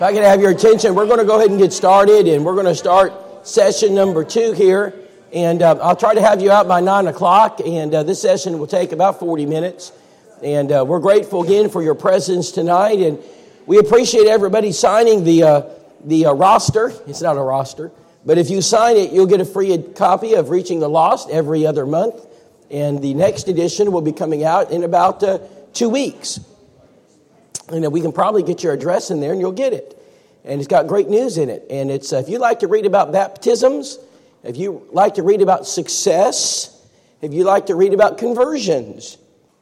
If I could have your attention, we're going to go ahead and get started, and we're going to start session number 2 here. And I'll try to have you out by 9 o'clock, and this session will take about 40 minutes. And we're grateful again for your presence tonight, and we appreciate everybody signing the roster. It's not a roster, but if you sign it, you'll get a free copy of Reaching the Lost every other month. And the next edition will be coming out in about 2 weeks. And we can probably get your address in there and you'll get it. And it's got great news in it. And it's if you like to read about baptisms, if you like to read about success, if you like to read about conversions,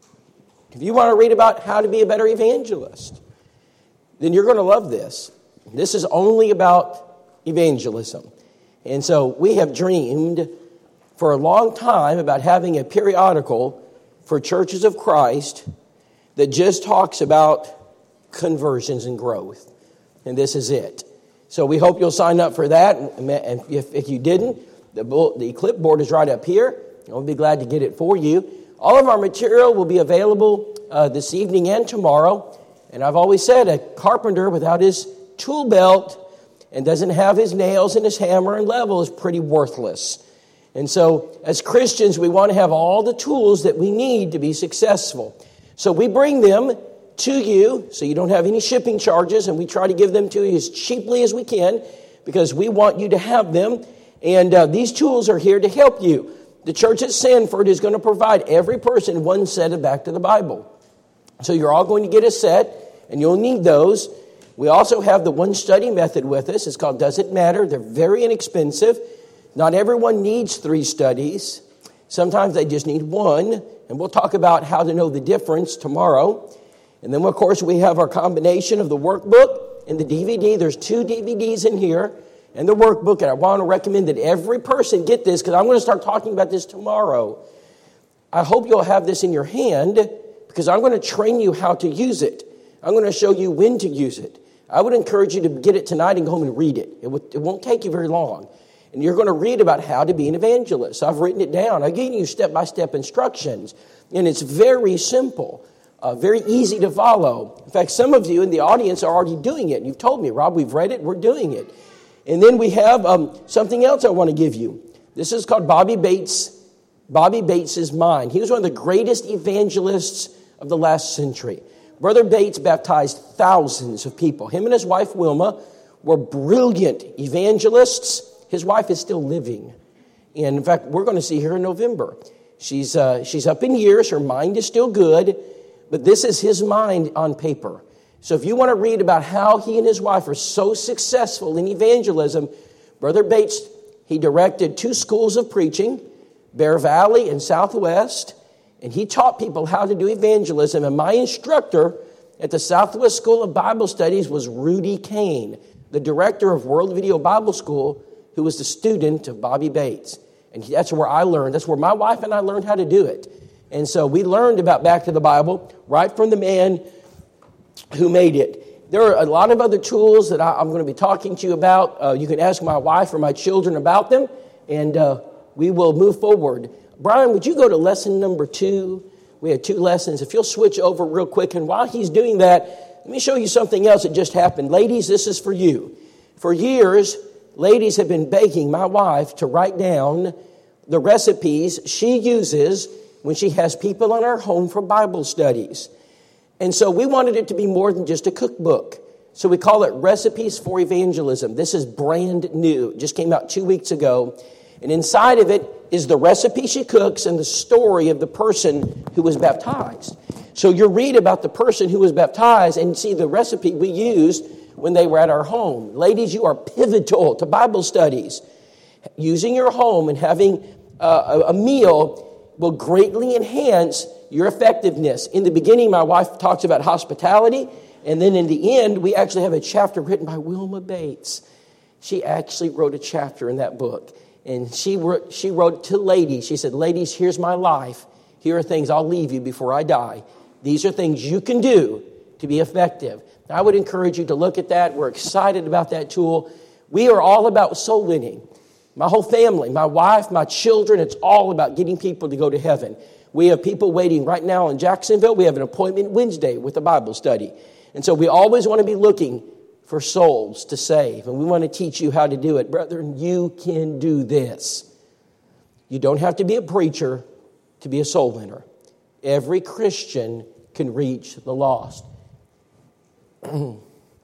if you want to read about how to be a better evangelist, then you're going to love this. This is only about evangelism. And so we have dreamed for a long time about having a periodical for Churches of Christ that just talks about conversions and growth. And this is it. So we hope you'll sign up for that. And if you didn't, the clipboard is right up here. I'll be glad to get it for you. All of our material will be available this evening and tomorrow. And I've always said a carpenter without his tool belt and doesn't have his nails and his hammer and level is pretty worthless. And so as Christians, we want to have all the tools that we need to be successful. So we bring them to you so you don't have any shipping charges, and we try to give them to you as cheaply as we can because we want you to have them. And these tools are here to help you. The church at Sanford is going to provide every person one set of Back to the Bible. So you're all going to get a set, and you'll need those. We also have the one study method with us. It's called Does It Matter? They're very inexpensive. Not everyone needs 3 studies. Sometimes they just need one. And we'll talk about how to know the difference tomorrow. And then, of course, we have our combination of the workbook and the DVD. There's 2 DVDs in here and the workbook. And I want to recommend that every person get this because I'm going to start talking about this tomorrow. I hope you'll have this in your hand because I'm going to train you how to use it. I'm going to show you when to use it. I would encourage you to get it tonight and go home and read it. It won't take you very long. And you're going to read about how to be an evangelist. I've written it down. I've given you step-by-step instructions. And it's very simple, very easy to follow. In fact, some of you in the audience are already doing it. You've told me, Rob, we've read it, we're doing it. And then we have something else I want to give you. This is called Bobby Bates's Mind. He was one of the greatest evangelists of the last century. Brother Bates baptized thousands of people. Him and his wife, Wilma, were brilliant evangelists. His wife is still living. And in fact, we're going to see her in November. She's up in years. Her mind is still good. But this is his mind on paper. So if you want to read about how he and his wife are so successful in evangelism, Brother Bates, he directed 2 schools of preaching, Bear Valley and Southwest. And he taught people how to do evangelism. And my instructor at the Southwest School of Bible Studies was Rudy Kane, the director of World Video Bible School, who was the student of Bobby Bates. And that's where I learned. That's where my wife and I learned how to do it. And so we learned about Back to the Bible right from the man who made it. There are a lot of other tools that I'm going to be talking to you about. You can ask my wife or my children about them, and we will move forward. Brian, would you go to lesson number 2? We had 2 lessons. If you'll switch over real quick. And while he's doing that, let me show you something else that just happened. Ladies, this is for you. For years, ladies have been begging my wife to write down the recipes she uses when she has people in her home for Bible studies. And so we wanted it to be more than just a cookbook. So we call it Recipes for Evangelism. This is brand new. It just came out 2 weeks ago. And inside of it is the recipe she cooks and the story of the person who was baptized. So you read about the person who was baptized and see the recipe we used when they were at our home. Ladies, you are pivotal to Bible studies. Using your home and having a meal will greatly enhance your effectiveness. In the beginning, my wife talks about hospitality. And then in the end, we actually have a chapter written by Wilma Bates. She actually wrote a chapter in that book. And she wrote to ladies. She said, ladies, here's my life. Here are things I'll leave you before I die. These are things you can do to be effective. I would encourage you to look at that. We're excited about that tool. We are all about soul winning. My whole family, my wife, my children, it's all about getting people to go to heaven. We have people waiting right now in Jacksonville. We have an appointment Wednesday with a Bible study. And so we always want to be looking for souls to save. And we want to teach you how to do it. Brethren, you can do this. You don't have to be a preacher to be a soul winner. Every Christian can reach the lost. Let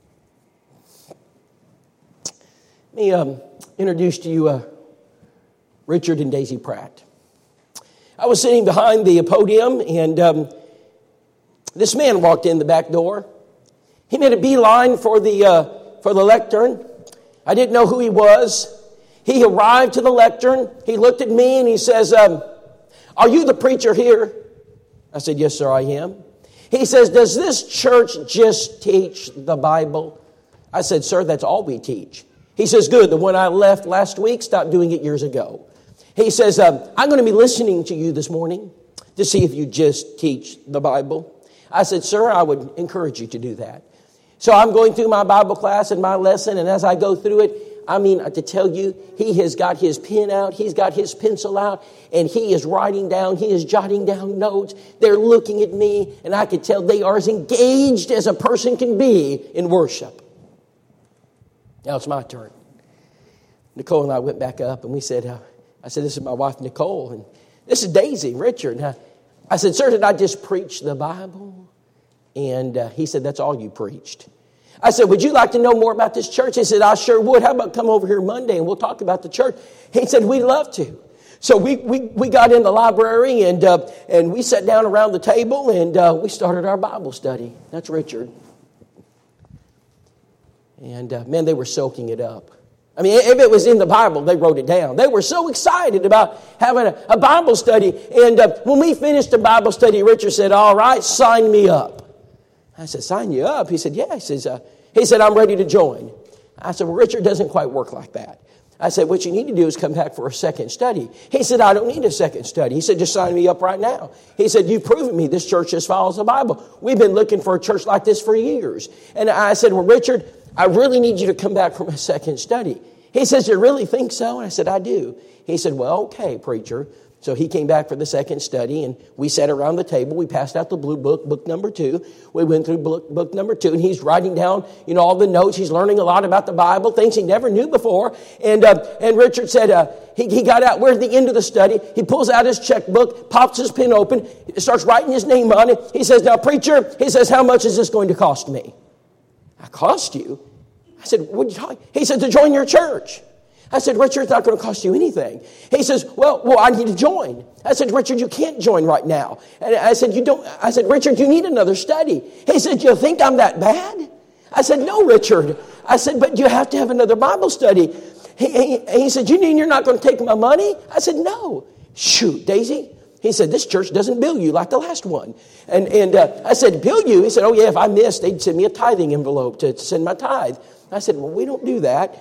me introduce to you Richard and Daisy Pratt. I was sitting behind the podium, and this man walked in the back door. He made a beeline for the lectern. I didn't know who he was. He arrived to the lectern. He looked at me and he says, "Are you the preacher here?" I said, "Yes, sir, I am." He says, "Does this church just teach the Bible?" I said, "Sir, that's all we teach." He says, "Good. The one I left last week stopped doing it years ago." He says, "I'm going to be listening to you this morning to see if you just teach the Bible." I said, "Sir, I would encourage you to do that." So I'm going through my Bible class and my lesson, and as I go through it, I mean, to tell you, he has got his pen out, he's got his pencil out, and he is writing down, he is jotting down notes. They're looking at me, and I could tell they are as engaged as a person can be in worship. Now it's my turn. Nicole and I went back up, and we said, I said, "This is my wife, Nicole, and this is Daisy, Richard." And I said, "Sir, did I just preach the Bible?" And he said, "That's all you preached." I said, "Would you like to know more about this church?" He said, "I sure would. How about come over here Monday and we'll talk about the church?" He said, "We'd love to." So we got in the library and we sat down around the table and we started our Bible study. That's Richard. And man, they were soaking it up. I mean, if it was in the Bible, they wrote it down. They were so excited about having a Bible study. And when we finished the Bible study, Richard said, "All right, sign me up." I said, "Sign you up?" He said, "Yeah." He said, "I'm ready to join." I said, "Well, Richard, doesn't quite work like that." I said, "What you need to do is come back for a second study." He said, "I don't need a second study." He said, "Just sign me up right now." He said, "You've proven me this church just follows the Bible. We've been looking for a church like this for years." And I said, "Well, Richard, I really need you to come back from a second study." He says, "You really think so?" And I said, "I do." He said, "Well, okay, preacher." So he came back for the second study, and we sat around the table. We passed out the blue book, book number 2. We went through book number 2, and he's writing down, all the notes. He's learning a lot about the Bible, things he never knew before. And Richard said, he got out. We're at the end of the study. He pulls out his checkbook, pops his pen open, starts writing his name on it. He says, "Now, preacher," he says, "how much is this going to cost me?" "I cost you?" I said, "What are you talking?" He said, "To join your church." I said, "Richard, it's not going to cost you anything." He says, well, I need to join. I said, "Richard, you can't join right now." And I said, I said, "Richard, you need another study." He said, "You think I'm that bad?" I said, "No, Richard." I said, "But you have to have another Bible study." He said, "You mean you're not going to take my money?" I said, "No." "Shoot, Daisy." He said, "This church doesn't bill you like the last one." And I said, "Bill you?" He said, "Oh, yeah, if I missed, they'd send me a tithing envelope to send my tithe." I said, "Well, we don't do that."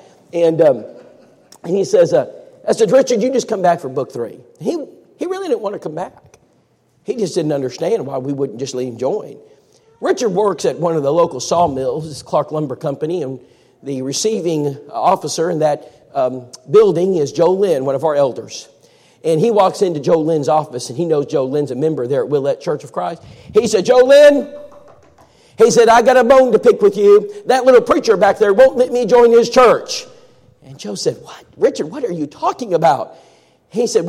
And he says, I said, "Richard, you just come back for book 3. He really didn't want to come back. He just didn't understand why we wouldn't just let him join. Richard works at one of the local sawmills, it's Clark Lumber Company, and the receiving officer in that building is Joe Lynn, one of our elders. And he walks into Joe Lynn's office, and he knows Joe Lynn's a member there at Willette Church of Christ. He said, "Joe Lynn," he said, "I got a bone to pick with you. That little preacher back there won't let me join his church." And Joe said, "What? Richard, what are you talking about?" He said,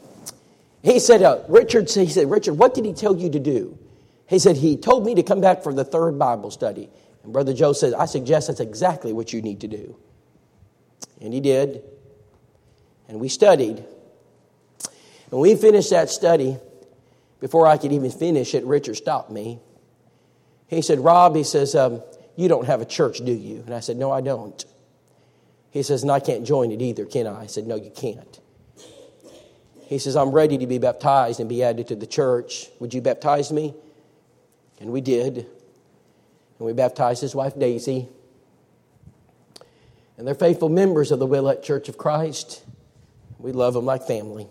Richard, "What did he tell you to do?" He said, "He told me to come back for the 3rd Bible study." And Brother Joe said, "I suggest that's exactly what you need to do." And he did. And we studied. And we finished that study. Before I could even finish it, Richard stopped me. He said, "Rob," he says, "you don't have a church, do you?" And I said, "No, I don't." He says, "And I can't join it either, can I?" I said, "No, you can't." He says, "I'm ready to be baptized and be added to the church. Would you baptize me?" And we did. And we baptized his wife, Daisy. And they're faithful members of the Willette Church of Christ. We love them like family.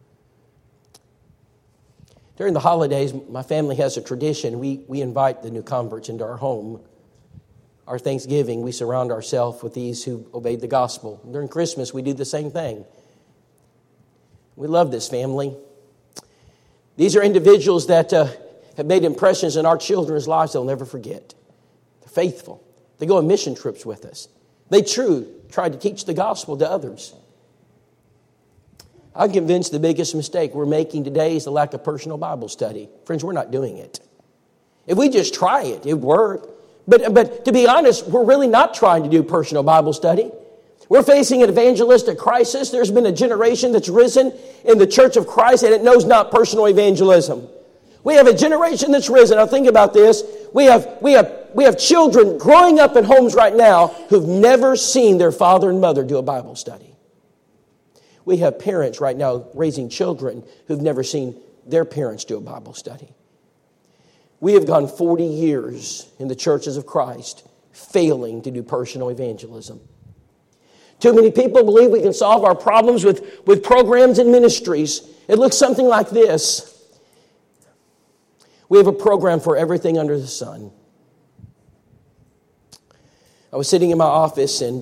During the holidays, my family has a tradition. We invite the new converts into our home. Our Thanksgiving, we surround ourselves with these who obeyed the gospel. During Christmas, we do the same thing. We love this family. These are individuals that have made impressions in our children's lives they'll never forget. They're faithful. They go on mission trips with us. They try to teach the gospel to others. I'm convinced the biggest mistake we're making today is the lack of personal Bible study. Friends, we're not doing it. If we just try it, it would work. But to be honest, we're really not trying to do personal Bible study. We're facing an evangelistic crisis. There's been a generation that's risen in the Church of Christ, and it knows not personal evangelism. We have a generation that's risen. Now think about this. We have children growing up in homes right now who've never seen their father and mother do a Bible study. We have parents right now raising children who've never seen their parents do a Bible study. We have gone 40 years in the churches of Christ failing to do personal evangelism. Too many people believe we can solve our problems with programs and ministries. It looks something like this. We have a program for everything under the sun. I was sitting in my office and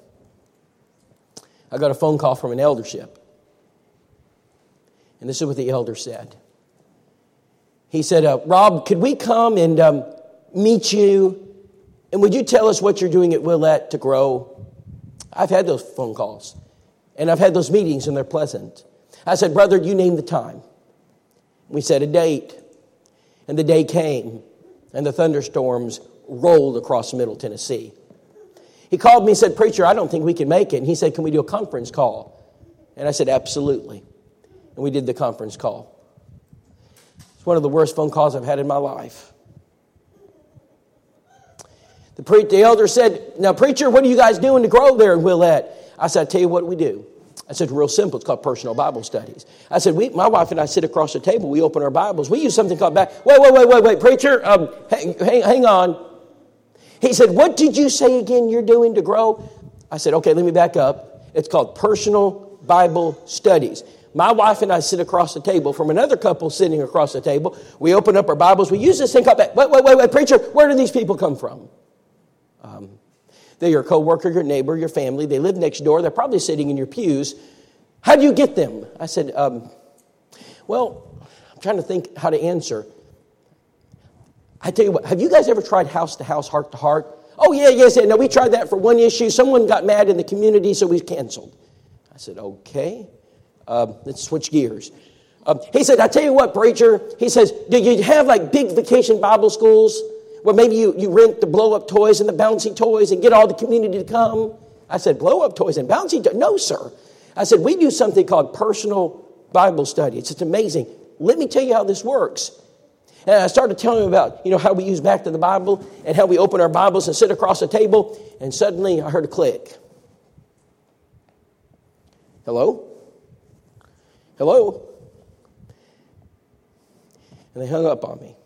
I got a phone call from an eldership. And this is what the elder said. He said, Rob, could we come and meet you? And would you tell us what you're doing at Willette to grow? I've had those phone calls. And I've had those meetings, and they're pleasant. I said, brother, you name the time. We set a date. And the day came. And the thunderstorms rolled across Middle Tennessee. He called me and said, preacher, I don't think we can make it. And he said, can we do a conference call? And I said, absolutely. And we did the conference call. It's one of the worst phone calls I've had in my life. The elder said, now, preacher, what are you guys doing to grow there in Willette? I said, I tell you what we do. I said, real simple. It's called personal Bible studies. I said, my wife and I sit across the table. We open our Bibles. We use something called Wait, preacher, hang on. He said, what did you say again you're doing to grow? I said, okay, let me back up. It's called personal Bible studies. My wife and I sit across the table from another couple sitting across the table. We open up our Bibles. We use this thing called, wait, preacher, where do these people come from? They're your coworker, your neighbor, your family. They live next door. They're probably sitting in your pews. How do you get them? I said, well, I'm trying to think how to answer. I tell you what, have you guys ever tried house to house, heart to heart? Oh, yes. No, we tried that for one issue. Someone got mad in the community, so we canceled. I said, okay, let's switch gears. He said, I tell you what, preacher. He says, do you have like big vacation Bible schools where maybe you rent the blow-up toys and the bouncy toys and get all the community to come? I said, blow-up toys and bouncy toys? No, sir. I said, we do something called personal Bible study. It's just amazing. Let me tell you how this works. And I started telling him about, how we use back to the Bible and how we open our Bibles and sit across the table. And suddenly I heard a click. Hello? Hello? And they hung up on me.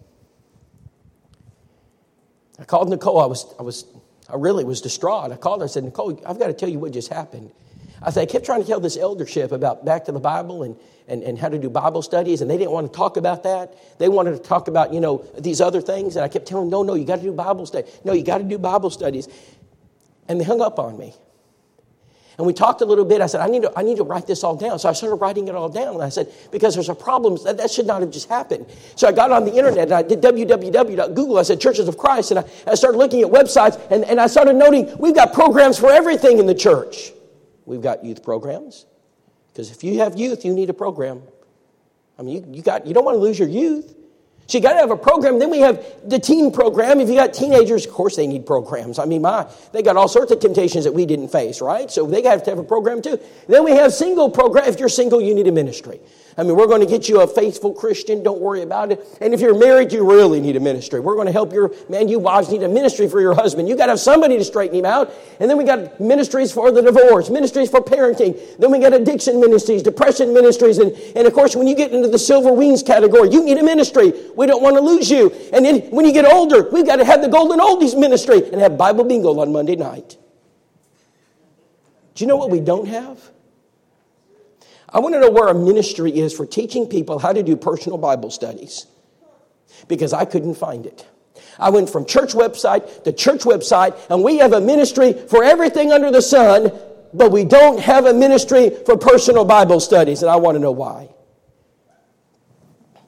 I called Nicole. I really was distraught. I called her. I said, Nicole, I've got to tell you what just happened. I kept trying to tell this eldership about back to the Bible and how to do Bible studies, and they didn't want to talk about that. They wanted to talk about, these other things, and I kept telling them, no, you got to do Bible study. No, you got to do Bible studies. And they hung up on me. And we talked a little bit. I said, I need to write this all down. So I started writing it all down. And I said, because there's a problem, that should not have just happened. So I got on the internet and I did www.google. I said, Churches of Christ. And I started looking at websites and I started noting we've got programs for everything in the church. We've got youth programs. Because if you have youth, you need a program. I mean, you don't want to lose your youth. So you got to have a program. Then we have the teen program. If you got teenagers, of course they need programs. I mean, they got all sorts of temptations that we didn't face, right? So they have to have a program too. Then we have single program. If you're single, you need a ministry. I mean, we're going to get you a faithful Christian. Don't worry about it. And if you're married, you really need a ministry. We're going to help you wives need a ministry for your husband. You got to have somebody to straighten him out. And then we got ministries for the divorce, ministries for parenting. Then we got addiction ministries, depression ministries. And of course, when you get into the silver wings category, you need a ministry. We don't want to lose you. And then when you get older, we've got to have the golden oldies ministry and have Bible bingo on Monday night. Do you know what we don't have? I want to know where our ministry is for teaching people how to do personal Bible studies. Because I couldn't find it. I went from church website to church website, and we have a ministry for everything under the sun, but we don't have a ministry for personal Bible studies, and I want to know why.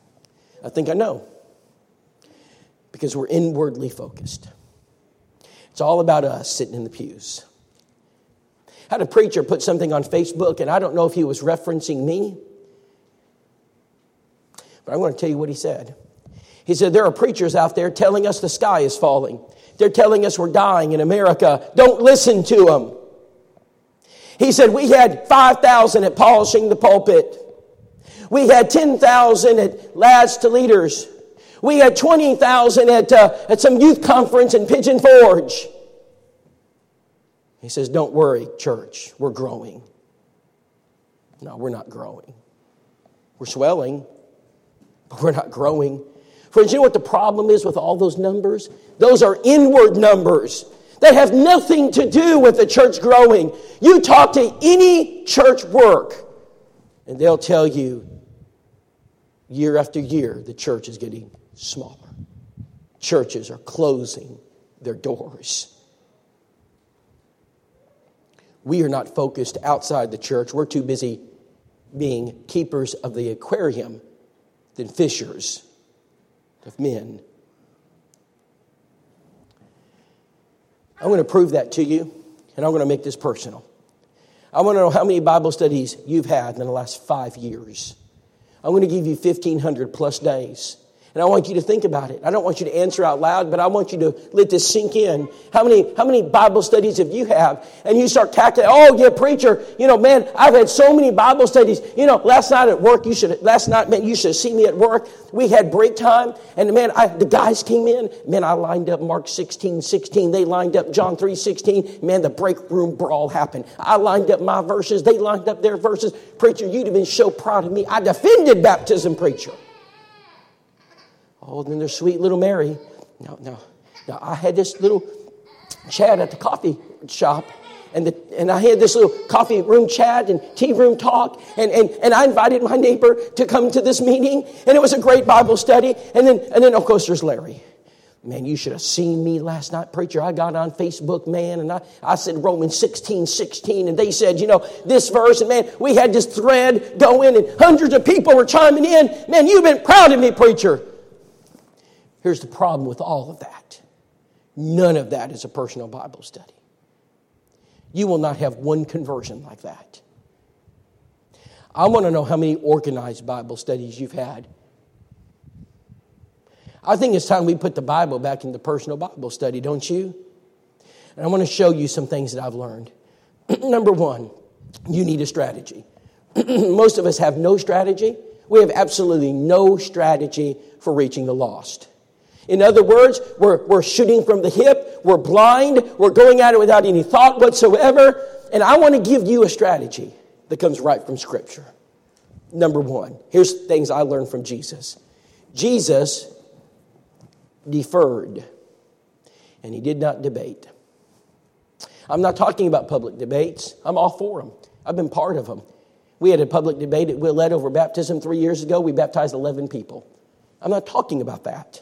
I think I know. Because we're inwardly focused. It's all about us sitting in the pews. I had a preacher put something on Facebook, and I don't know if he was referencing me, but I'm going to tell you what he said. He said, there are preachers out there telling us the sky is falling. They're telling us we're dying in America. Don't listen to them. He said, we had 5,000 at Polishing the Pulpit. We had 10,000 at Lads to Leaders. We had 20,000 at some youth conference in Pigeon Forge. He says, don't worry, church. We're growing. No, we're not growing. We're swelling, but we're not growing. Friends, you know what the problem is with all those numbers? Those are inward numbers. They have nothing to do with the church growing. You talk to any church work, and they'll tell you, year after year, the church is getting smaller. Churches are closing their doors. We are not focused outside the church. We're too busy being keepers of the aquarium than fishers of men. I'm going to prove that to you, and I'm going to make this personal. I want to know how many Bible studies you've had in the last 5 years. I'm going to give you 1,500 plus days. And I want you to think about it. I don't want you to answer out loud, but I want you to let this sink in. How many Bible studies have you had? And you start calculating, oh, yeah, preacher, man, I've had so many Bible studies. Last night at work, you should have seen me at work. We had break time, and the guys came in. Man, I lined up Mark 16:16. They lined up John 3:16. Man, the break room brawl happened. I lined up my verses. They lined up their verses. Preacher, you'd have been so proud of me. I defended baptism, preacher. Oh, then there's sweet little Mary. No. I had this little chat at the coffee shop, and I had this little coffee room chat and tea room talk, and I invited my neighbor to come to this meeting, and it was a great Bible study. And then of course there's Larry. Man, you should have seen me last night, preacher. I got on Facebook, man, and I said Romans 16:16, and they said, this verse, and man, we had this thread go in, and hundreds of people were chiming in. Man, you've been proud of me, preacher. Here's the problem with all of that. None of that is a personal Bible study. You will not have one conversion like that. I want to know how many organized Bible studies you've had. I think it's time we put the Bible back into personal Bible study, don't you? And I want to show you some things that I've learned. Number one, you need a strategy. Most of us have no strategy. We have absolutely no strategy for reaching the lost. In other words, we're shooting from the hip, we're blind, we're going at it without any thought whatsoever. And I want to give you a strategy that comes right from Scripture. Number one, here's things I learned from Jesus. Jesus deferred, and he did not debate. I'm not talking about public debates. I'm all for them. I've been part of them. We had a public debate at Willett over baptism 3 years ago. We baptized 11 people. I'm not talking about that.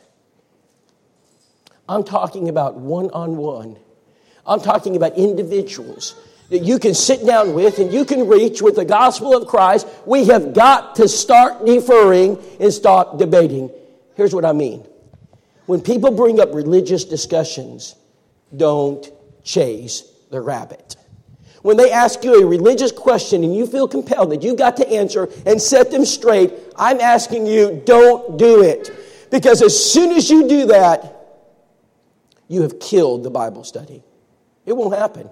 I'm talking about one-on-one. I'm talking about individuals that you can sit down with and you can reach with the gospel of Christ. We have got to start deferring and stop debating. Here's what I mean. When people bring up religious discussions, don't chase the rabbit. When they ask you a religious question and you feel compelled that you've got to answer and set them straight, I'm asking you, don't do it. Because as soon as you do that, you have killed the Bible study. It won't happen.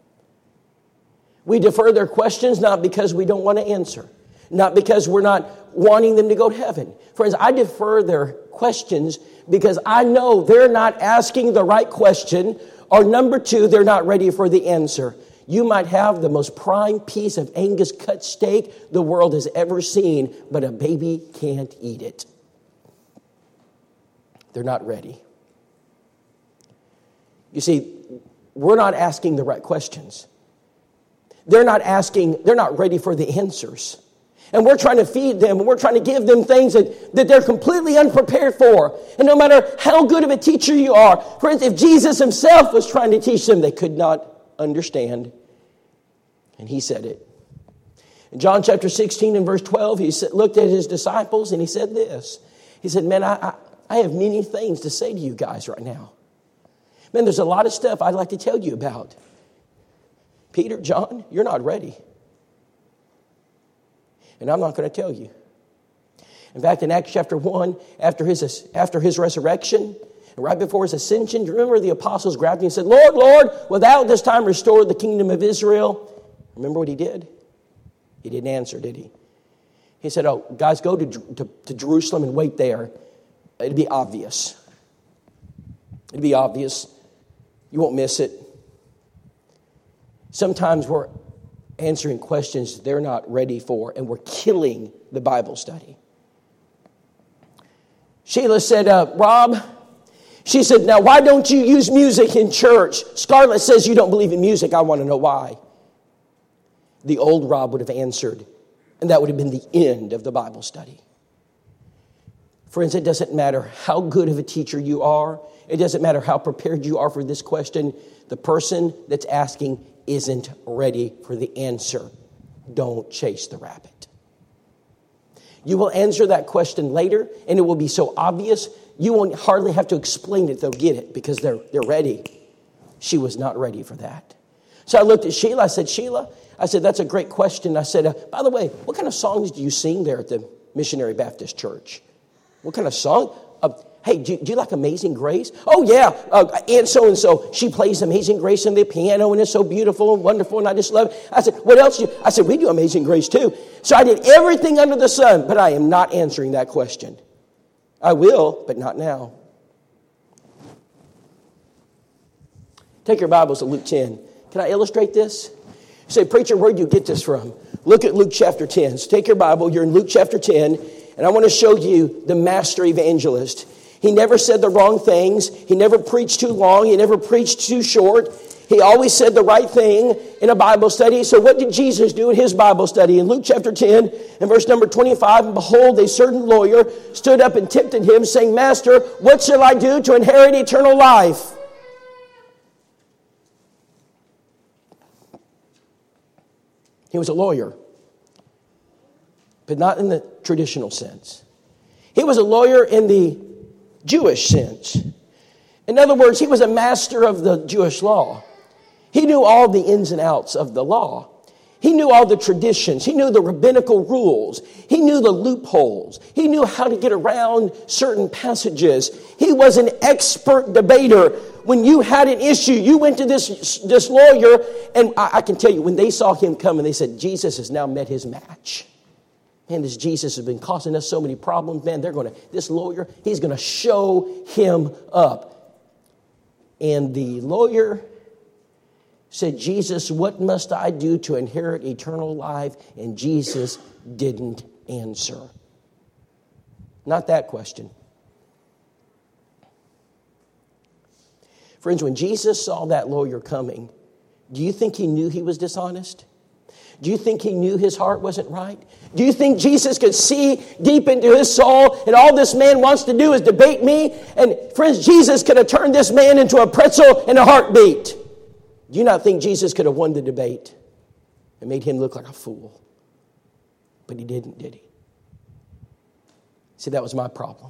We defer their questions not because we don't want to answer, not because we're not wanting them to go to heaven. Friends, I defer their questions because I know they're not asking the right question, or number two, they're not ready for the answer. You might have the most prime piece of Angus cut steak the world has ever seen, but a baby can't eat it. They're not ready. You see, we're not asking the right questions. They're not ready for the answers. And we're trying to feed them, and we're trying to give them things that they're completely unprepared for. And no matter how good of a teacher you are, friends, if Jesus himself was trying to teach them, they could not understand. And he said it. In John chapter 16 and verse 12, he looked at his disciples and he said this. He said, man, I have many things to say to you guys right now. Man, there's a lot of stuff I'd like to tell you about. Peter, John, you're not ready. And I'm not going to tell you. In fact, in Acts chapter 1, after his resurrection, and right before his ascension, do you remember the apostles grabbed him and said, Lord, Lord, without this time restore the kingdom of Israel? Remember what he did? He didn't answer, did he? He said, oh, guys, go to Jerusalem and wait there. It'd be obvious. It'd be obvious. You won't miss it. Sometimes we're answering questions they're not ready for, and we're killing the Bible study. Sheila said, Rob, she said, now why don't you use music in church? Scarlett says you don't believe in music. I want to know why. The old Rob would have answered, and that would have been the end of the Bible study. Friends, it doesn't matter how good of a teacher you are. It doesn't matter how prepared you are for this question. The person that's asking isn't ready for the answer. Don't chase the rabbit. You will answer that question later, and it will be so obvious, you won't hardly have to explain it. They'll get it because they're ready. She was not ready for that. So I looked at Sheila. I said, Sheila, that's a great question. I said, by the way, what kind of songs do you sing there at the Missionary Baptist Church? What kind of song? Hey, do you like Amazing Grace? Oh, yeah. Aunt so-and-so, she plays Amazing Grace on the piano, and it's so beautiful and wonderful, and I just love it. I said, what else do you? I said, we do Amazing Grace too. So I did everything under the sun, but I am not answering that question. I will, but not now. Take your Bibles to Luke 10. Can I illustrate this? You say, preacher, where do you get this from? Look at Luke chapter 10. So take your Bible. You're in Luke chapter 10, and I want to show you the master evangelist. He never said the wrong things. He never preached too long. He never preached too short. He always said the right thing in a Bible study. So what did Jesus do in his Bible study? In Luke chapter 10 and verse number 25, and behold, a certain lawyer stood up and tempted him, saying, Master, what shall I do to inherit eternal life? He was a lawyer, but not in the traditional sense. He was a lawyer in the Jewish sense. In other words, he was a master of the Jewish law. He knew all the ins and outs of the law. He knew all the traditions. He knew the rabbinical rules. He knew the loopholes. He knew how to get around certain passages. He was an expert debater. When you had an issue, you went to this lawyer, and I can tell you, when they saw him coming, they said, Jesus has now met his match. Man, this Jesus has been causing us so many problems. Man, this lawyer, he's going to show him up. And the lawyer said, Jesus, what must I do to inherit eternal life? And Jesus didn't answer. Not that question. Friends, when Jesus saw that lawyer coming, do you think he knew he was dishonest? Do you think he knew his heart wasn't right? Do you think Jesus could see deep into his soul, and all this man wants to do is debate me? And friends, Jesus could have turned this man into a pretzel in a heartbeat. Do you not think Jesus could have won the debate and made him look like a fool? But he didn't, did he? See, that was my problem.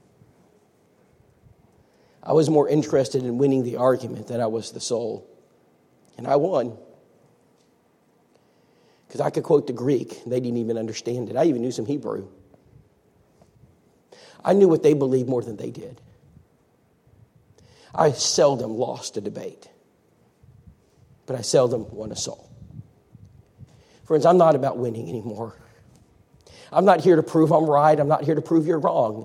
I was more interested in winning the argument than I was the soul. And I won. Because I could quote the Greek. They didn't even understand it. I even knew some Hebrew. I knew what they believed more than they did. I seldom lost a debate. But I seldom won a soul. Friends, I'm not about winning anymore. I'm not here to prove I'm right. I'm not here to prove you're wrong.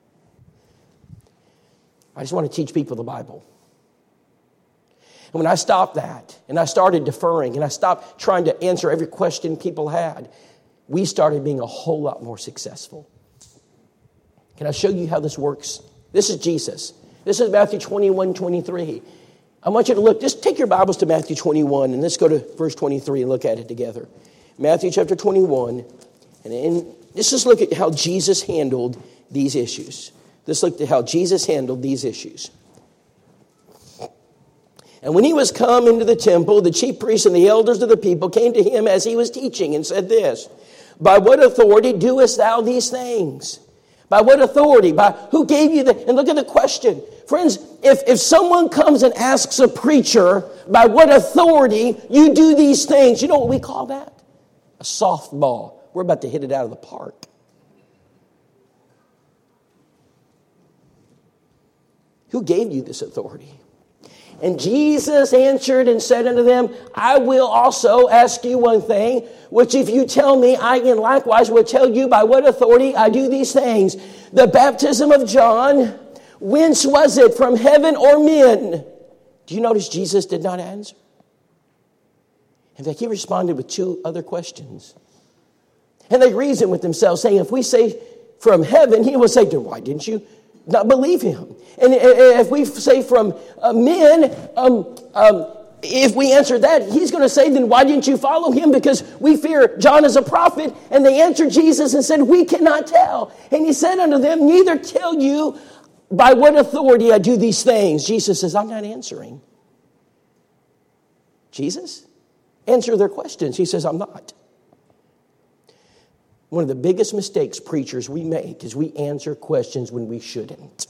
I just want to teach people the Bible. And when I stopped that, and I started deferring, and I stopped trying to answer every question people had, we started being a whole lot more successful. Can I show you how this works? This is Jesus. This is Matthew 21:23. I want you to look. Just take your Bibles to Matthew 21, and let's go to verse 23 and look at it together. Matthew chapter 21, and let's just look at how Jesus handled these issues. Let's look at how Jesus handled these issues. And when he was come into the temple, the chief priests and the elders of the people came to him as he was teaching and said this, By what authority doest thou these things? By what authority? By who gave you the... And look at the question. Friends, if someone comes and asks a preacher, by what authority you do these things, you know what we call that? A softball. We're about to hit it out of the park. Who gave you this authority? And Jesus answered and said unto them, I will also ask you one thing, which if you tell me, I again likewise will tell you by what authority I do these things. The baptism of John, whence was it, from heaven or men? Do you notice Jesus did not answer? In fact, he responded with two other questions. And they reasoned with themselves, saying, if we say from heaven, he will say, why didn't you not believe him? And if we say from men, if we answer that, he's going to say, then why didn't you follow him? Because we fear John is a prophet. And they answered Jesus and said, we cannot tell. And he said unto them, neither tell you by what authority I do these things. Jesus says, I'm not answering. Jesus, answer their questions. He says, I'm not. One of the biggest mistakes preachers we make is we answer questions when we shouldn't.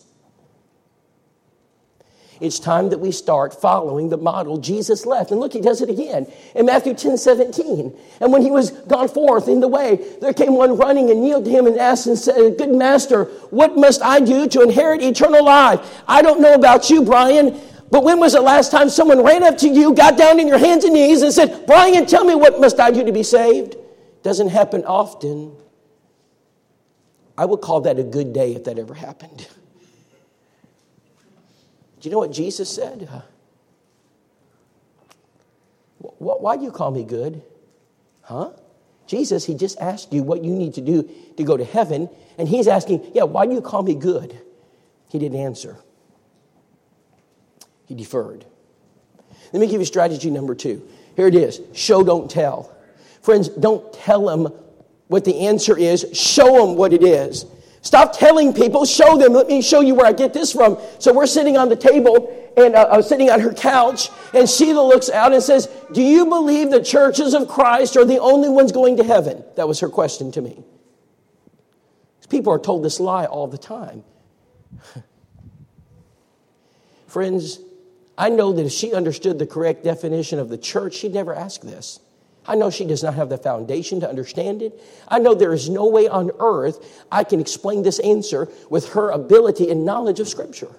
It's time that we start following the model Jesus left. And look, he does it again in Matthew 10:17. And when he was gone forth in the way, there came one running and kneeled to him and asked and said, good master, what must I do to inherit eternal life? I don't know about you, Brian, but when was the last time someone ran up to you, got down on your hands and knees and said, Brian, tell me what must I do to be saved? Doesn't happen often. I would call that a good day if that ever happened. Do you know what Jesus said? Why do you call me good? Huh? Jesus, he just asked you what you need to do to go to heaven. And he's asking, why do you call me good? He didn't answer. He deferred. Let me give you strategy number 2. Here it is. Show, don't tell. Friends, don't tell them what the answer is. Show them what it is. Stop telling people. Show them. Let me show you where I get this from. So we're sitting on the table and sitting on her couch. And Sheila looks out and says, do you believe the churches of Christ are the only ones going to heaven? That was her question to me. People are told this lie all the time. Friends, I know that if she understood the correct definition of the church, she'd never ask this. I know she does not have the foundation to understand it. I know there is no way on earth I can explain this answer with her ability and knowledge of Scripture.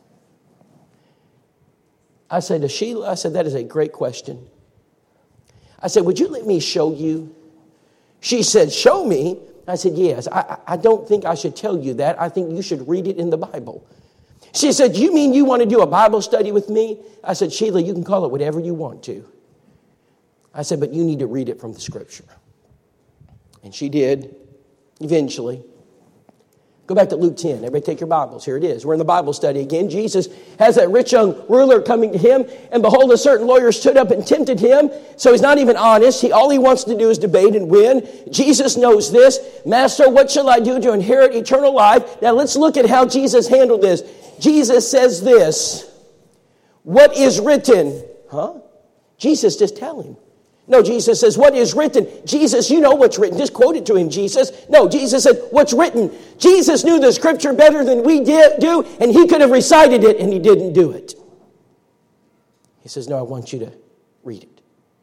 I said to Sheila, that is a great question. I said, would you let me show you? She said, show me. I said, yes. I don't think I should tell you that. I think you should read it in the Bible. She said, you mean you want to do a Bible study with me? I said, Sheila, you can call it whatever you want to. I said, but you need to read it from the Scripture. And she did, eventually. Go back to Luke 10. Everybody take your Bibles. Here it is. We're in the Bible study again. Jesus has that rich young ruler coming to him. And behold, a certain lawyer stood up and tempted him. So he's not even honest. All he wants to do is debate and win. Jesus knows this. Master, what shall I do to inherit eternal life? Now let's look at how Jesus handled this. Jesus says this. What is written? Jesus, just tell him. No, Jesus says, what is written? Jesus, you know what's written. Just quote it to him, Jesus. No, Jesus said, what's written? Jesus knew the Scripture better than we do, and he could have recited it, and he didn't do it. He says, no, I want you to read it.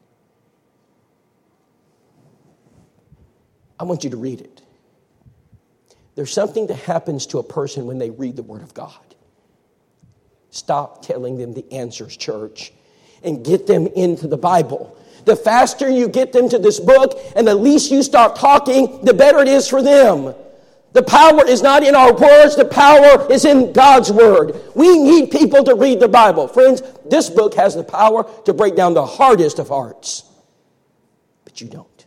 I want you to read it. There's something that happens to a person when they read the Word of God. Stop telling them the answers, church, and get them into the Bible. The faster you get them to this book and the least you start talking, the better it is for them. The power is not in our words. The power is in God's Word. We need people to read the Bible. Friends, this book has the power to break down the hardest of hearts. But you don't.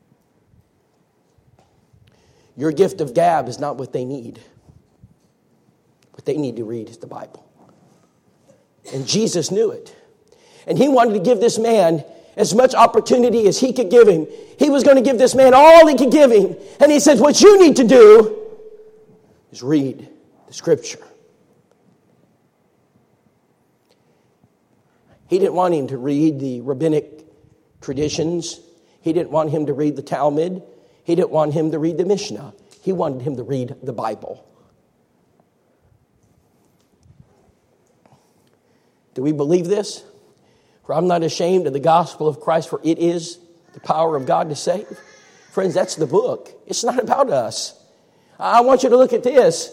Your gift of gab is not what they need. What they need to read is the Bible. And Jesus knew it. And he wanted to give this man as much opportunity as he could give him. He was going to give this man all he could give him. And he said, what you need to do is read the Scripture. He didn't want him to read the rabbinic traditions. He didn't want him to read the Talmud. He didn't want him to read the Mishnah. He wanted him to read the Bible. Do we believe this? For I'm not ashamed of the gospel of Christ, for it is the power of God to save. Friends, that's the book. It's not about us. I want you to look at this.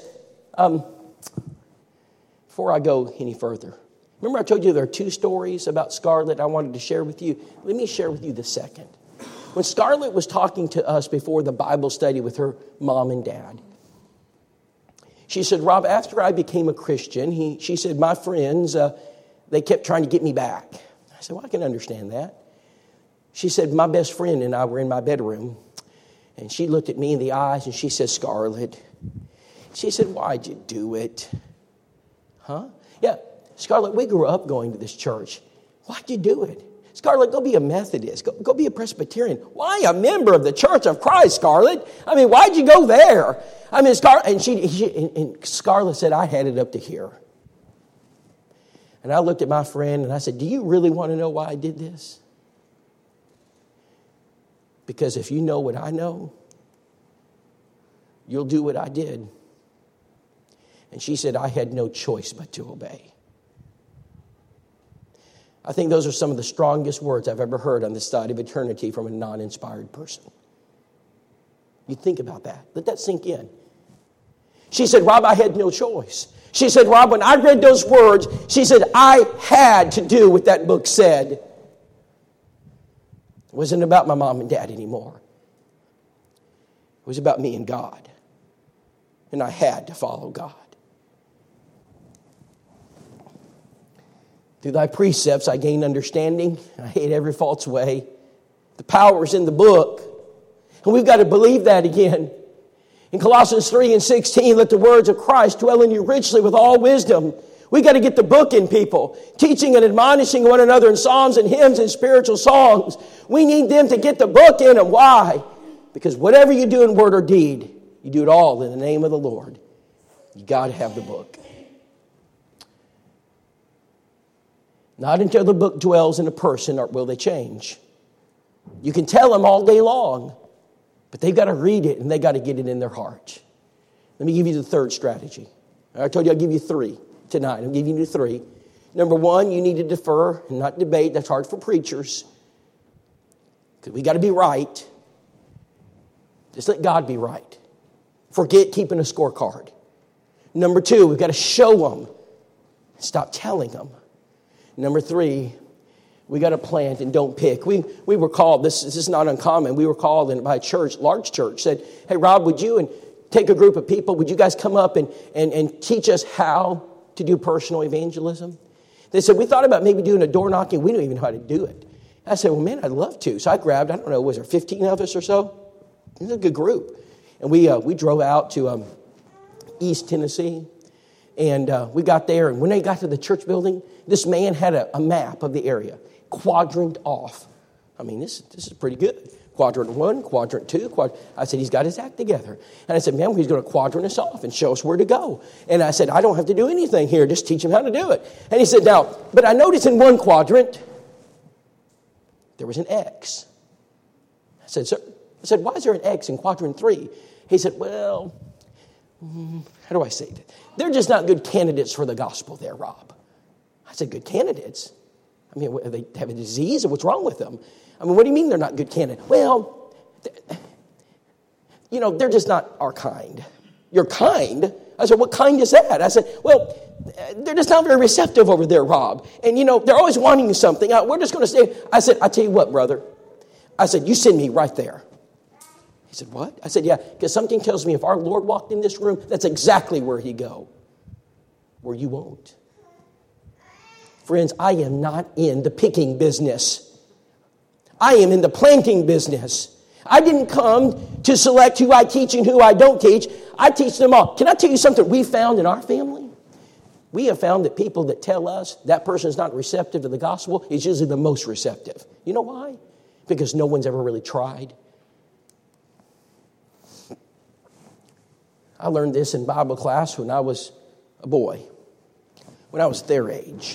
Before I go any further, remember I told you there are 2 stories about Scarlett I wanted to share with you? Let me share with you the second. When Scarlett was talking to us before the Bible study with her mom and dad, she said, Rob, after I became a Christian, she said, my friends, they kept trying to get me back. I said, well, I can understand that. She said, my best friend and I were in my bedroom, and she looked at me in the eyes, and she said, Scarlett, she said, why'd you do it? Huh? Yeah, Scarlett, we grew up going to this church. Why'd you do it? Scarlett, go be a Methodist. Go be a Presbyterian. Why a member of the Church of Christ, Scarlett? I mean, why'd you go there? I mean, and Scarlett said, I had it up to here. And I looked at my friend and I said, do you really want to know why I did this? Because if you know what I know, you'll do what I did. And she said, I had no choice but to obey. I think those are some of the strongest words I've ever heard on the side of eternity from a non-inspired person. You think about that. Let that sink in. She said, Rob, I had no choice. She said, Rob, when I read those words, she said, I had to do what that book said. It wasn't about my mom and dad anymore. It was about me and God. And I had to follow God. Through thy precepts I gain understanding. I hate every false way. The power is in the book. And we've got to believe that again. In Colossians 3:16, let the words of Christ dwell in you richly with all wisdom. We got to get the book in, people. Teaching and admonishing one another in psalms and hymns and spiritual songs. We need them to get the book in them. Why? Because whatever you do in word or deed, you do it all in the name of the Lord. You got to have the book. Not until the book dwells in a person will they change. You can tell them all day long, but they've got to read it and they've got to get it in their heart. Let me give you the third strategy. I told you I'll give you 3 tonight. I'm giving you 3. Number 1, you need to defer and not debate. That's hard for preachers. Because we got to be right. Just let God be right. Forget keeping a scorecard. Number 2, we've got to show them. Stop telling them. Number 3, we got to plant and don't pick. We were called, this is not uncommon, we were called by a church, large church, said, hey, Rob, would you, and take a group of people, would you guys come up and teach us how to do personal evangelism? They said, we thought about maybe doing a door knocking. We don't even know how to do it. I said, well, man, I'd love to. So I grabbed, I don't know, was there 15 of us or so? It was a good group. And we drove out to East Tennessee. And we got there, and when they got to the church building, this man had a map of the area, quadrant off. I mean, this is pretty good. Quadrant 1, quadrant 2. I said, he's got his act together. And I said, man, he's going to quadrant us off and show us where to go. And I said, I don't have to do anything here. Just teach him how to do it. And he said, now, but I noticed in one quadrant, there was an X. I said, sir, why is there an X in quadrant 3? He said, well, how do I say that? They're just not good candidates for the gospel there, Rob. I said, good candidates? I mean, they have a disease, or what's wrong with them? I mean, what do you mean they're not good candidates? Well, they're just not our kind. Your kind? I said, what kind is that? I said, well, they're just not very receptive over there, Rob. And, they're always wanting something. We're just going to stay. I said, I tell you what, brother. I said, you send me right there. He said, what? I said, yeah, because something tells me if our Lord walked in this room, that's exactly where he'd go. Where you won't. Friends, I am not in the picking business. I am in the planting business. I didn't come to select who I teach and who I don't teach. I teach them all. Can I tell you something we found in our family? We have found that people that tell us that person is not receptive to the gospel is usually the most receptive. You know why? Because no one's ever really tried. I learned this in Bible class when I was a boy, when I was their age.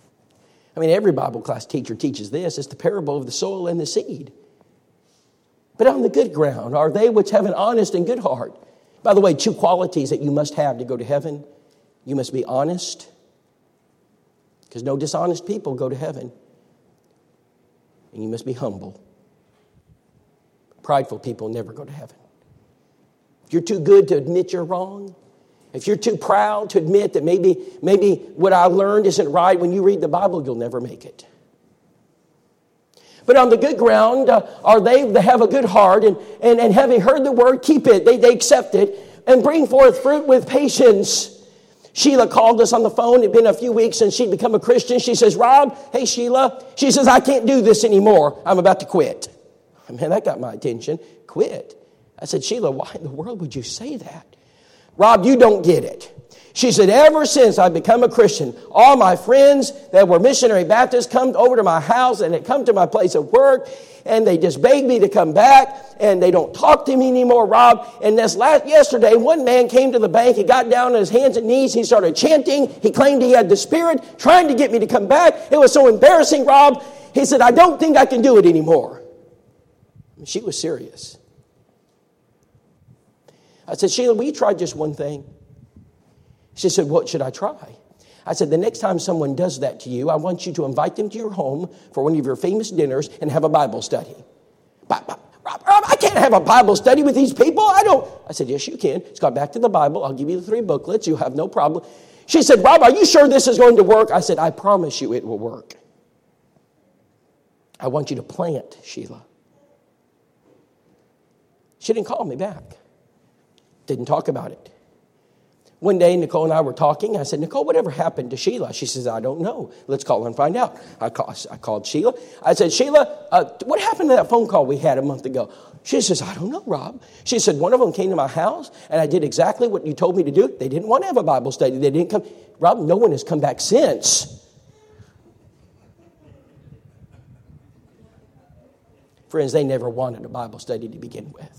I mean, every Bible class teacher teaches this. It's the parable of the soil and the seed. But on the good ground are they which have an honest and good heart. By the way, 2 qualities that you must have to go to heaven. You must be honest, because no dishonest people go to heaven. And you must be humble. Prideful people never go to heaven. If you're too good to admit you're wrong, if you're too proud to admit that maybe what I learned isn't right, when you read the Bible, you'll never make it. But on the good ground are they that have a good heart and having heard the word, keep it. They accept it and bring forth fruit with patience. Sheila called us on the phone. It had been a few weeks since she'd become a Christian. She says, Rob, hey, Sheila. She says, I can't do this anymore. I'm about to quit. Man, that got my attention. Quit. I said, Sheila, why in the world would you say that? Rob, you don't get it. She said, ever since I've become a Christian, all my friends that were missionary Baptists come over to my house and they come to my place of work and they just beg me to come back and they don't talk to me anymore, Rob. And yesterday, one man came to the bank. He got down on his hands and knees. He started chanting. He claimed he had the Spirit, trying to get me to come back. It was so embarrassing, Rob. He said, I don't think I can do it anymore. She was serious. I said, Sheila, will you try just one thing? She said, what should I try? I said, the next time someone does that to you, I want you to invite them to your home for one of your famous dinners and have a Bible study. Rob, I can't have a Bible study with these people. I said, yes, you can. It's got back to the Bible. I'll give you the 3 booklets. You'll have no problem. She said, Rob, are you sure this is going to work? I said, I promise you it will work. I want you to plant, Sheila. She didn't call me back. Didn't talk about it. One day, Nicole and I were talking. I said, Nicole, whatever happened to Sheila? She says, I don't know. Let's call her and find out. I called Sheila. I said, Sheila, what happened to that phone call we had a month ago? She says, I don't know, Rob. She said, one of them came to my house, and I did exactly what you told me to do. They didn't want to have a Bible study. They didn't come. Rob, no one has come back since. Friends, they never wanted a Bible study to begin with.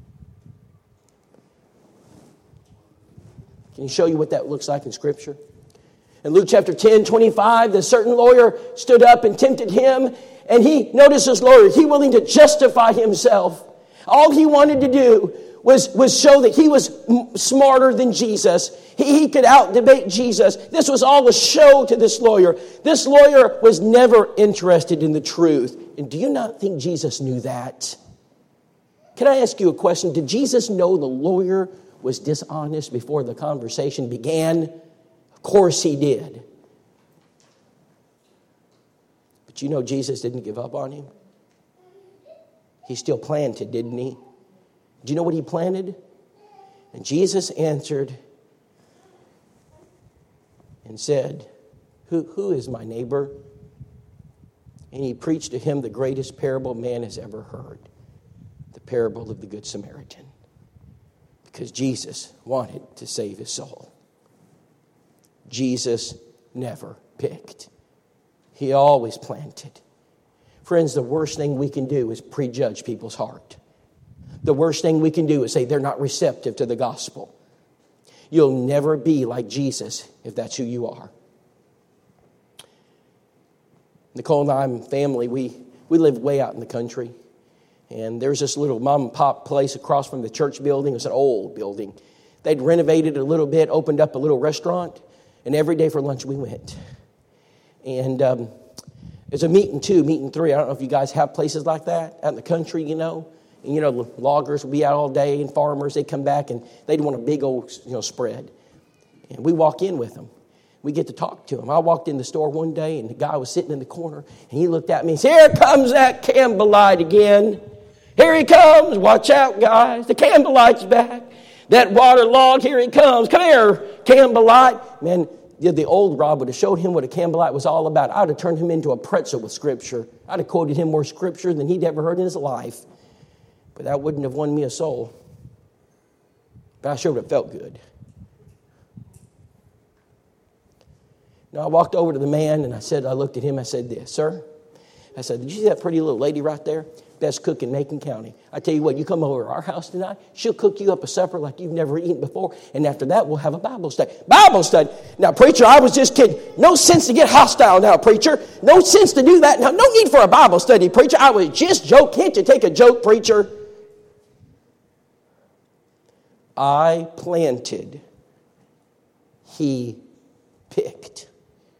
Can you show you what that looks like in Scripture? In Luke chapter 10:25, the certain lawyer stood up and tempted him. And notice this lawyer, he willing to justify himself. All he wanted to do was show that he was smarter than Jesus. He could out-debate Jesus. This was all a show to this lawyer. This lawyer was never interested in the truth. And do you not think Jesus knew that? Can I ask you a question? Did Jesus know the lawyer was dishonest before the conversation began? Of course he did. But you know Jesus didn't give up on him. He still planted, didn't he? Do you know what he planted? And Jesus answered and said, Who is my neighbor? And he preached to him the greatest parable man has ever heard. The parable of the Good Samaritan. Because Jesus wanted to save his soul. Jesus never picked. He always planted. Friends, the worst thing we can do is prejudge people's heart. The worst thing we can do is say they're not receptive to the gospel. You'll never be like Jesus if that's who you are. Nicole and I and family, we live way out in the country. And there's this little mom and pop place across from the church building. It's an old building. They'd renovated it a little bit, opened up a little restaurant. And every day for lunch we went. And there's a meeting 2, meeting 3. I don't know if you guys have places like that out in the country, you know. And, you know, the loggers would be out all day and farmers, they'd come back and they'd want a big old, spread. And we walk in with them. We get to talk to them. I walked in the store one day and the guy was sitting in the corner and he looked at me and said, here comes that Campbellite again. Here he comes. Watch out, guys. The Campbellite's back. That waterlog, here he comes. Come here, Campbellite. Man, the old Rob would have showed him what a Campbellite was all about. I would have turned him into a pretzel with Scripture. I'd have quoted him more Scripture than he'd ever heard in his life. But that wouldn't have won me a soul. But I sure would have felt good. Now, I walked over to the man and I looked at him, I said this, sir. I said, did you see that pretty little lady right there? Best cook in Macon County. I tell you what, you come over to our house tonight, she'll cook you up a supper like you've never eaten before, and after that, we'll have a Bible study. Bible study? Now, preacher, I was just kidding. No sense to get hostile now, preacher. No sense to do that. Now, no need for a Bible study, preacher. I was just joking. Can't you take a joke, preacher? I planted, he picked.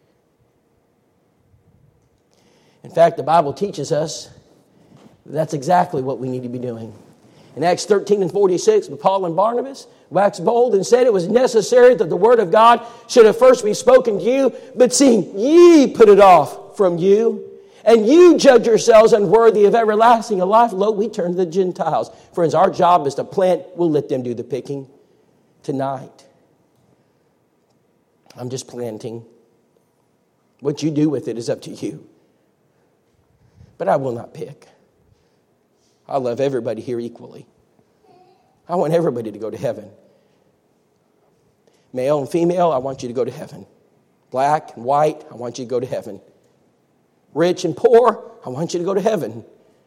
In fact, the Bible teaches us that's exactly what we need to be doing. In Acts 13:46, Paul and Barnabas waxed bold and said it was necessary that the word of God should have first been spoken to you, but seeing ye put it off from you, and you judge yourselves unworthy of everlasting life, lo, we turn to the Gentiles. Friends, our job is to plant. We'll let them do the picking tonight. I'm just planting. What you do with it is up to you. But I will not pick. I love everybody here equally. I want everybody to go to heaven. Male and female, I want you to go to heaven. Black and white, I want you to go to heaven. Rich and poor, I want you to go to heaven.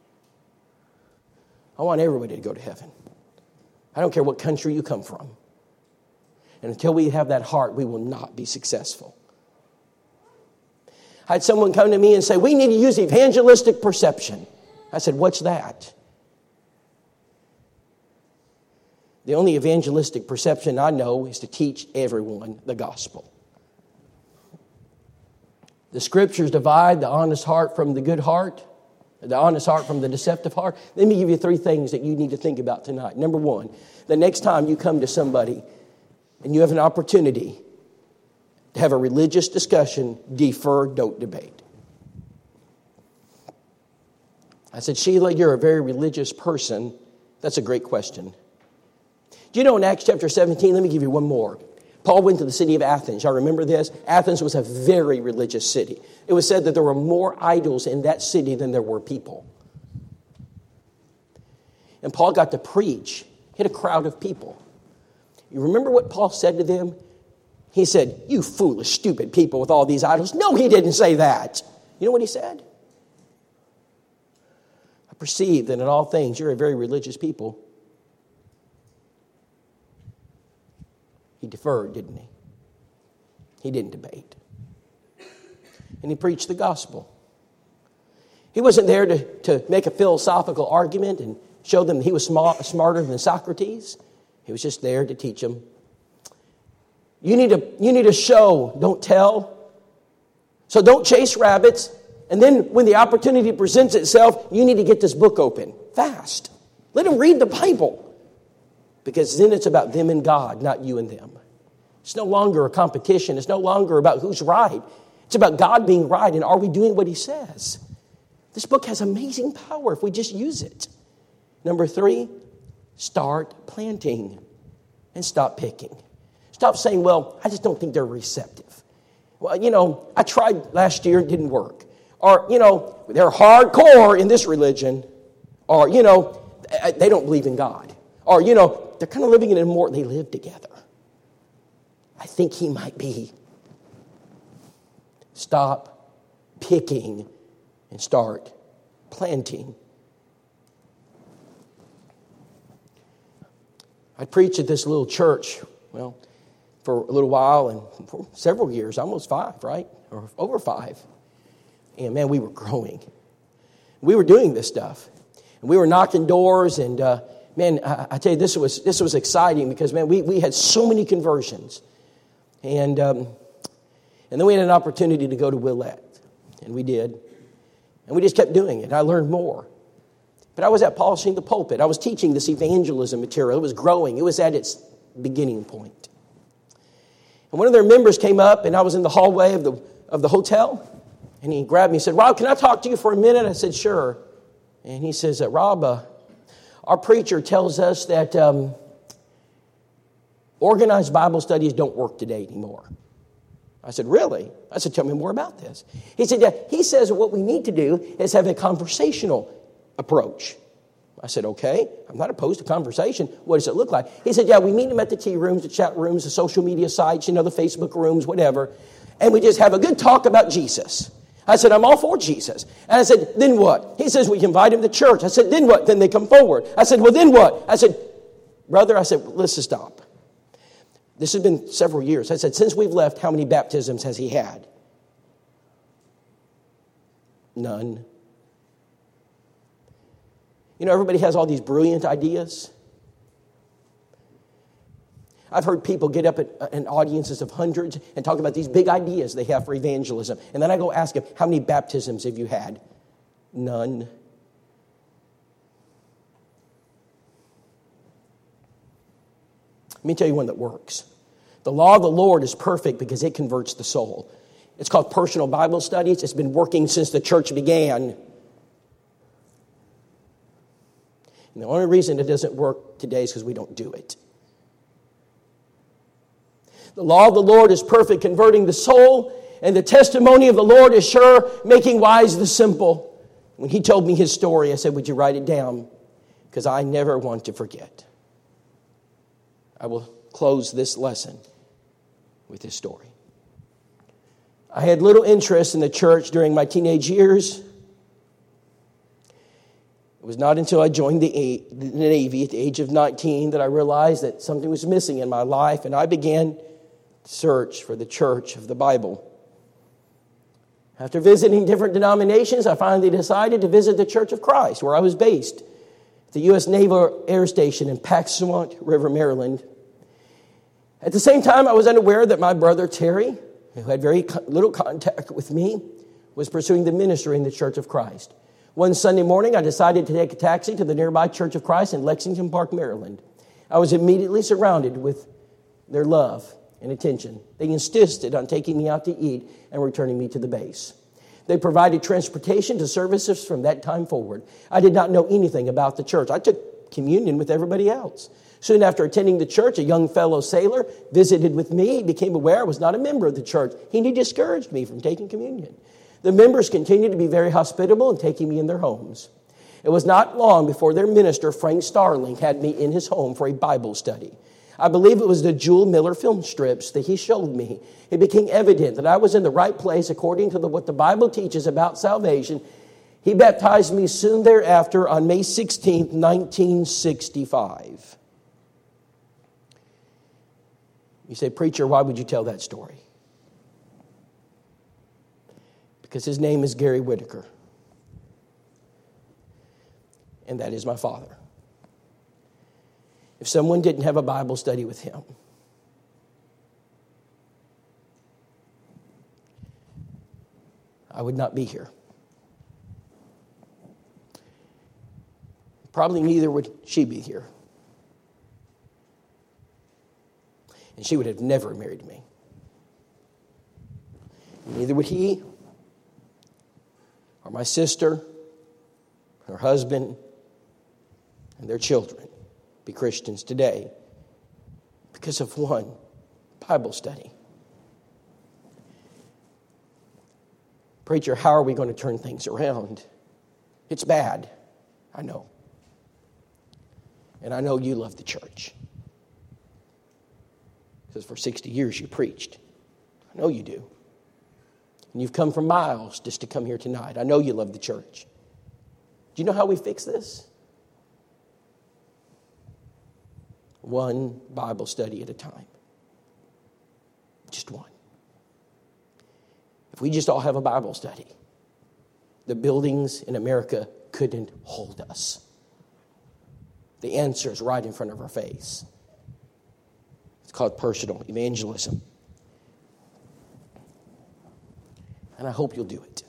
I want everybody to go to heaven. I don't care what country you come from. And until we have that heart, we will not be successful. I had someone come to me and say, we need to use evangelistic perception. I said, what's that? The only evangelistic perception I know is to teach everyone the gospel. The scriptures divide the honest heart from the good heart, the honest heart from the deceptive heart. Let me give you 3 things that you need to think about tonight. Number 1, the next time you come to somebody and you have an opportunity to have a religious discussion, defer, don't debate. I said, Sheila, you're a very religious person. That's a great question. Do you know in Acts chapter 17, let me give you one more. Paul went to the city of Athens. Y'all remember this? Athens was a very religious city. It was said that there were more idols in that city than there were people. And Paul got to preach. He had a crowd of people. You remember what Paul said to them? He said, you foolish, stupid people with all these idols. No, he didn't say that. You know what he said? I perceive that in all things you're a very religious people. He deferred, didn't he? He didn't debate. And he preached the gospel. He wasn't there to make a philosophical argument and show them he was smarter than Socrates. He was just there to teach them. You need to show, don't tell. So don't chase rabbits. And then when the opportunity presents itself, you need to get this book open fast. Let them read the Bible. Because then it's about them and God, not you and them. It's no longer a competition. It's no longer about who's right. It's about God being right, and are we doing what he says? This book has amazing power if we just use it. Number 3, start planting and stop picking. Stop saying, well, I just don't think they're receptive. Well, I tried last year, it didn't work. Or, they're hardcore in this religion. Or, they don't believe in God. Or, they're kind of living in they live together. I think he might be. Stop picking and start planting. I preached at this little church, for a little while and for several years, almost 5, right? Or over 5. And man, we were growing. We were doing this stuff. And we were knocking doors and man, I tell you, this was exciting because, man, we had so many conversions. And then we had an opportunity to go to Willette. And we did. And we just kept doing it. I learned more. But I was at polishing the pulpit. I was teaching this evangelism material. It was growing. It was at its beginning point. And one of their members came up, and I was in the hallway of the hotel. And he grabbed me and said, Rob, can I talk to you for a minute? I said, sure. And he says, Rob, our preacher tells us that organized Bible studies don't work today anymore. I said, really? I said, tell me more about this. He said, yeah, he says what we need to do is have a conversational approach. I said, okay, I'm not opposed to conversation. What does it look like? He said, yeah, we meet them at the tea rooms, the chat rooms, the social media sites, the Facebook rooms, whatever. And we just have a good talk about Jesus. I said, I'm all for Jesus. And I said, then what? He says, we can invite him to church. I said, then what? Then they come forward. I said, well, then what? I said, brother, let's just stop. This has been several years. I said, since we've left, how many baptisms has he had? None. Everybody has all these brilliant ideas. I've heard people get up in audiences of hundreds and talk about these big ideas they have for evangelism. And then I go ask them, how many baptisms have you had? None. Let me tell you one that works. The law of the Lord is perfect because it converts the soul. It's called personal Bible studies. It's been working since the church began. And the only reason it doesn't work today is because we don't do it. The law of the Lord is perfect, converting the soul, and the testimony of the Lord is sure, making wise the simple. When he told me his story, I said, would you write it down? Because I never want to forget. I will close this lesson with his story. I had little interest in the church during my teenage years. It was not until I joined the Navy at the age of 19 that I realized that something was missing in my life, and I began to search for the church of the Bible. After visiting different denominations, I finally decided to visit the Church of Christ, where I was based, at the U.S. Naval Air Station in Paxsawant River, Maryland. At the same time, I was unaware that my brother Terry, who had very little contact with me, was pursuing the ministry in the Church of Christ. One Sunday morning, I decided to take a taxi to the nearby Church of Christ in Lexington Park, Maryland. I was immediately surrounded with their love and attention. They insisted on taking me out to eat and returning me to the base. They provided transportation to services from that time forward. I did not know anything about the church. I took communion with everybody else. Soon after attending the church, a young fellow sailor visited with me. He became aware I was not a member of the church. He discouraged me from taking communion. The members continued to be very hospitable and taking me in their homes. It was not long before their minister, Frank Starling, had me in his home for a Bible study. I believe it was the Jewel Miller film strips that he showed me. It became evident that I was in the right place according to what the Bible teaches about salvation. He baptized me soon thereafter on May 16th, 1965. You say, preacher, why would you tell that story? Because his name is Gary Whitaker. And that is my father. If someone didn't have a Bible study with him, I would not be here. Probably neither would she be here. And she would have never married me. Neither would he, or my sister, her husband, and their children be Christians today because of one Bible study. Preacher, how are we going to turn things around? It's bad, I know. And I know you love the church. Because for 60 years you preached. I know you do. And you've come from miles just to come here tonight. I know you love the church. Do you know how we fix this? One Bible study at a time. Just one. If we just all have a Bible study, the buildings in America couldn't hold us. The answer is right in front of our face. It's called personal evangelism. And I hope you'll do it.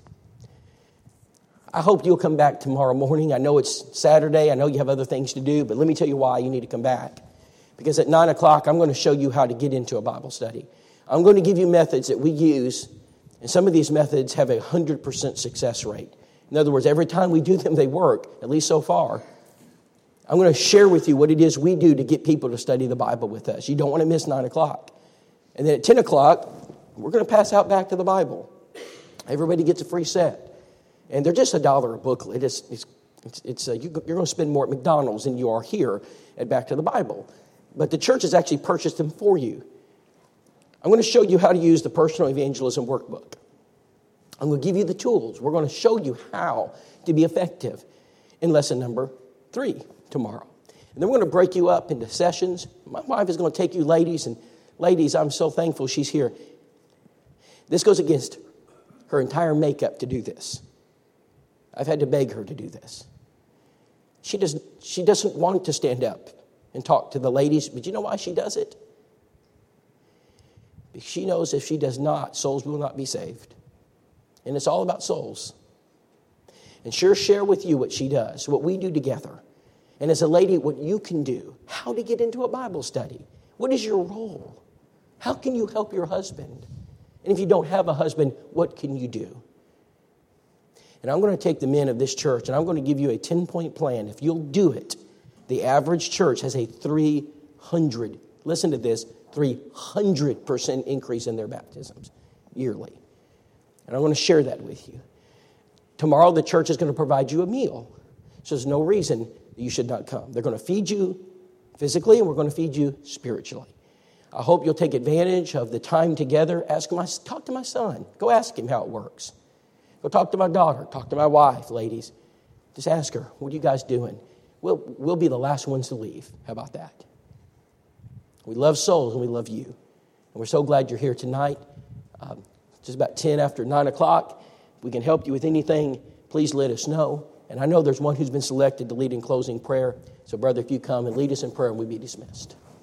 I hope you'll come back tomorrow morning. I know it's Saturday. I know you have other things to do, but let me tell you why you need to come back. Because at 9 o'clock, I'm going to show you how to get into a Bible study. I'm going to give you methods that we use, and some of these methods have a 100% success rate. In other words, every time we do them, they work, at least so far. I'm going to share with you what it is we do to get people to study the Bible with us. You don't want to miss 9 o'clock. And then at 10 o'clock, we're going to pass out Back to the Bible. Everybody gets a free set. And they're just $1 a booklet. You're going to spend more at McDonald's than you are here at Back to the Bible. But the church has actually purchased them for you. I'm going to show you how to use the Personal Evangelism Workbook. I'm going to give you the tools. We're going to show you how to be effective in lesson number 3 tomorrow. And then we're going to break you up into sessions. My wife is going to take you ladies, and ladies, I'm so thankful she's here. This goes against her entire makeup to do this. I've had to beg her to do this. She doesn't want to stand up and talk to the ladies, but you know why she does it? Because she knows if she does not, souls will not be saved. And it's all about souls. And she'll share with you what she does, what we do together. And as a lady, what you can do, how to get into a Bible study. What is your role? How can you help your husband? And if you don't have a husband, what can you do? And I'm going to take the men of this church, and I'm going to give you a 10-point plan. If you'll do it, the average church has a 300, listen to this, 300% increase in their baptisms yearly. And I'm going to share that with you. Tomorrow, the church is going to provide you a meal. So there's no reason that you should not come. They're going to feed you physically, and we're going to feed you spiritually. I hope you'll take advantage of the time together. Talk to my son. Go ask him how it works. Go talk to my daughter. Talk to my wife, ladies. Just ask her, what are you guys doing? We'll be the last ones to leave. How about that? We love souls and we love you. And we're so glad you're here tonight. Just about 10 after 9 o'clock. If we can help you with anything, please let us know. And I know there's one who's been selected to lead in closing prayer. So, brother, if you come and lead us in prayer, we'll be dismissed.